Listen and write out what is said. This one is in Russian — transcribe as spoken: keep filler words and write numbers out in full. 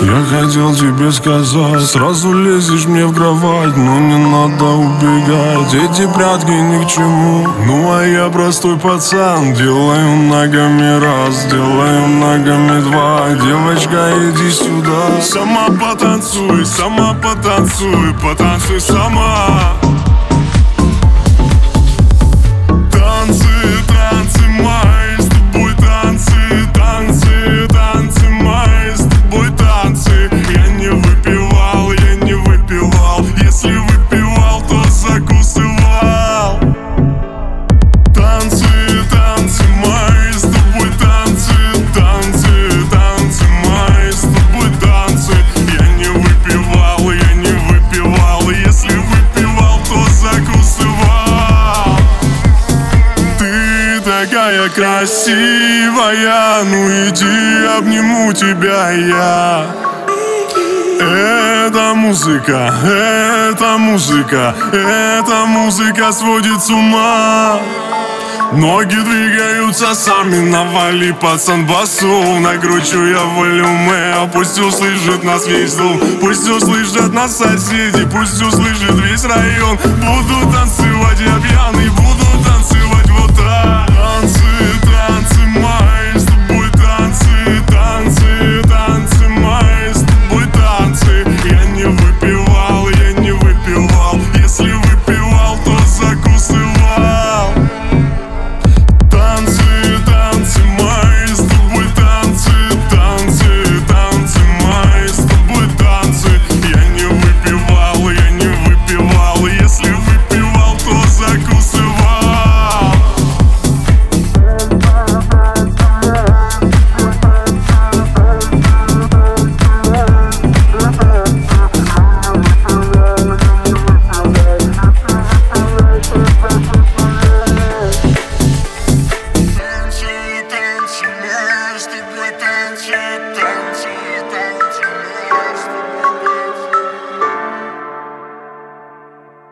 Я хотел тебе сказать, сразу лезешь мне в кровать, но не надо убегать, эти прятки ни к чему. Ну а я простой пацан, делаю ногами раз, делаю ногами два. Девочка, иди сюда, сама потанцуй, сама потанцуй, потанцуй сама. Такая красивая, ну иди, обниму тебя я. Эта музыка, эта музыка, эта музыка сводит с ума. Ноги двигаются сами, навали, пацан, басу. Накручу я волюме, пусть услышит нас весь дом, пусть услышат нас соседи, пусть услышит весь район. Буду танцевать, я пьяный.